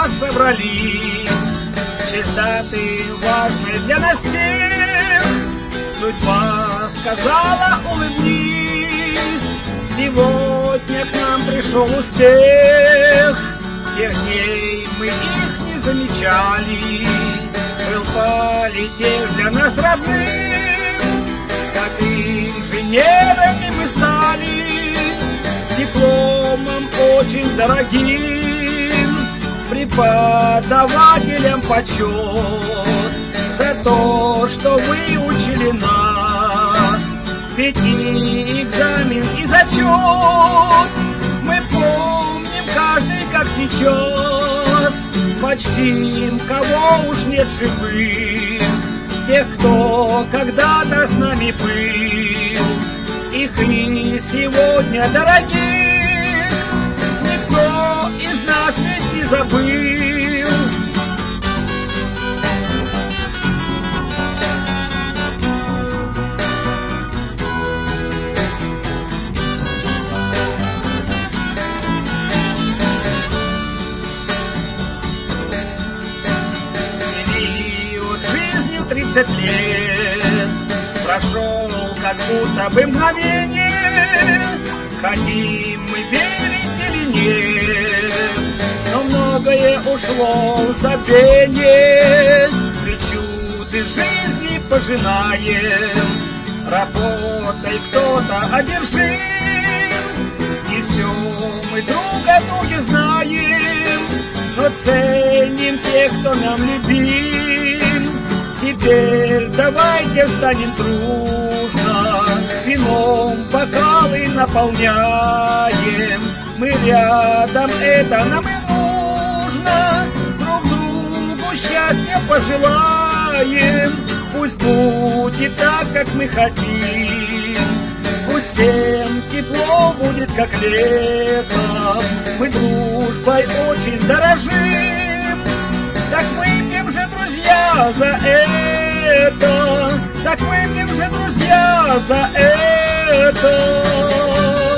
друзья собрались. Честь даты важной для нас всех. Судьба сказала: улыбнись. Сегодня к нам пришел успех. Тех дней мы их не замечали. Был полетел для нас родным. Как инженерами мы стали, с дипломом очень дорогим. Преподавателям почет за то, что выучили нас. Ведь и экзамен, и зачет мы помним каждый как сейчас. Почтим, кого уж нет живых, тех, кто когда-то с нами был. Их и сегодня дорогих никто из нас ведь не забыл. Период жизни в 30 лет прошел как будто бы мгновение. Хотим мы верить или нет, но многое ушло в забвение. Причуды жизни пожинаем, работой кто-то одержим. И все мы друг о друге знаем, но ценим тех, кто нам любим. Теперь давайте встанем дружно, вином бокалы наполняем. Мы рядом, это нам и нужно, друг другу счастья пожелаем. Пусть будет так, как мы хотим, пусть всем тепло будет, как летом. Мы дружбой очень дорожим, так выпьем же, друзья, за это. Так выпьем же, друзья, за это.